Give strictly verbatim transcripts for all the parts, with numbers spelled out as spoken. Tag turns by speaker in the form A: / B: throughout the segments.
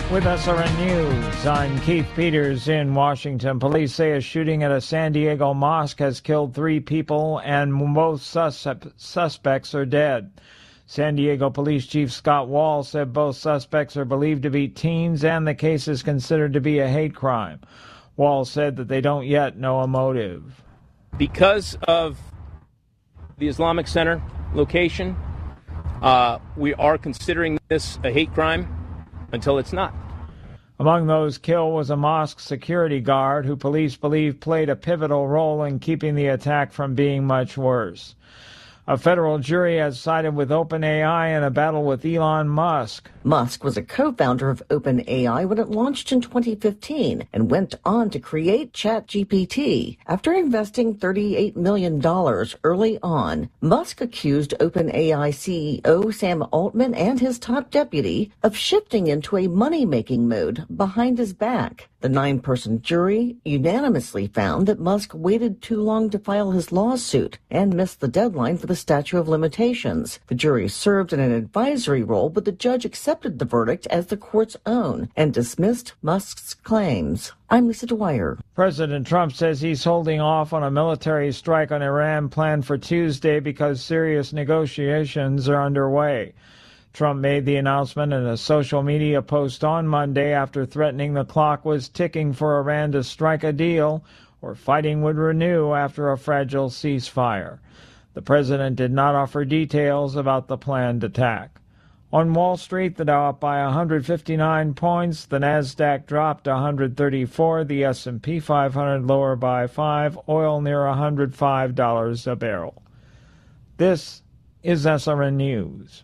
A: With S R N News, I'm Keith Peters in Washington. Police say a shooting at a San Diego mosque has killed three people and most sus- suspects are dead. San Diego Police Chief Scott Wall said both suspects are believed to be teens and the case is considered to be a hate crime. Wall said that they don't yet know a motive.
B: Because of the Islamic Center location, uh, we are considering this a hate crime until it's not.
A: Among those killed was a mosque security guard who police believe played a pivotal role in keeping the attack from being much worse. A federal jury has sided with OpenAI in a battle with Elon Musk.
C: Musk was a co-founder of OpenAI when it launched in twenty fifteen and went on to create ChatGPT. After investing thirty-eight million dollars early on, Musk accused OpenAI C E O Sam Altman and his top deputy of shifting into a money-making mode behind his back. The nine-person jury unanimously found that Musk waited too long to file his lawsuit and missed the deadline for the statute of limitations. The jury served in an advisory role, but the judge accepted the verdict as the court's own and dismissed Musk's claims. I'm Lisa Dwyer.
A: President Trump says he's holding off on a military strike on Iran planned for Tuesday because serious negotiations are underway. Trump made the announcement in a social media post on Monday after threatening the clock was ticking for Iran to strike a deal or fighting would renew after a fragile ceasefire. The president did not offer details about the planned attack. On Wall Street, the Dow up by one hundred fifty-nine points, the Nasdaq dropped one hundred thirty-four, the S and P five hundred lower by five, oil near one hundred five dollars a barrel. This is S R N News.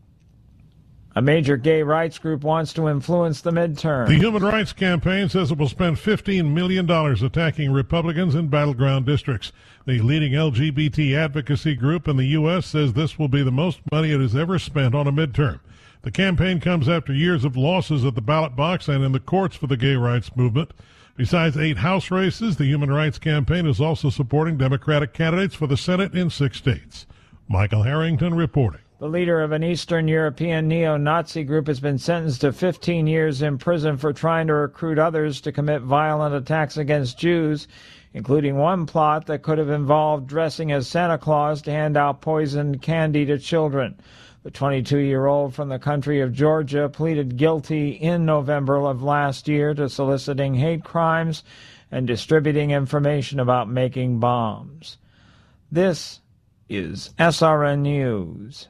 A: A major gay rights group wants to influence the midterm.
D: The Human Rights Campaign says it will spend fifteen million dollars attacking Republicans in battleground districts. The leading L G B T advocacy group in the U S says this will be the most money it has ever spent on a midterm. The campaign comes after years of losses at the ballot box and in the courts for the gay rights movement. Besides eight House races, the Human Rights Campaign is also supporting Democratic candidates for the Senate in six states. Michael Harrington reporting.
A: The leader of an Eastern European neo-Nazi group has been sentenced to fifteen years in prison for trying to recruit others to commit violent attacks against Jews, including one plot that could have involved dressing as Santa Claus to hand out poisoned candy to children. The twenty-two-year-old from the country of Georgia pleaded guilty in November of last year to soliciting hate crimes and distributing information about making bombs. This is S R N News.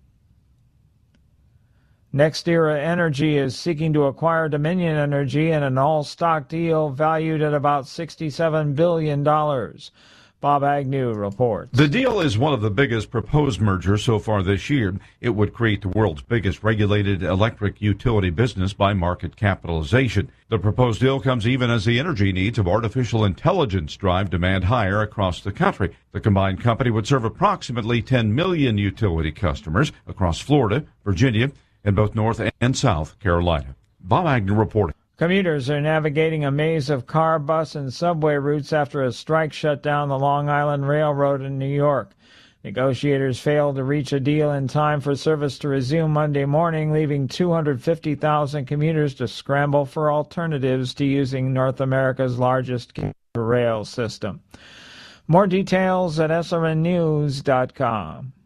A: NextEra Energy is seeking to acquire Dominion Energy in an all-stock deal valued at about sixty-seven billion dollars. Bob Agnew reports.
E: The deal is one of the biggest proposed mergers so far this year. It would create the world's biggest regulated electric utility business by market capitalization. The proposed deal comes even as the energy needs of artificial intelligence drive demand higher across the country. The combined company would serve approximately ten million utility customers across Florida, Virginia, and both North and South Carolina. Bob Agnew reporting.
A: Commuters are navigating a maze of car, bus, and subway routes after a strike shut down the Long Island Railroad in New York. Negotiators failed to reach a deal in time for service to resume Monday morning, leaving two hundred fifty thousand commuters to scramble for alternatives to using North America's largest rail system. More details at S R N news dot com.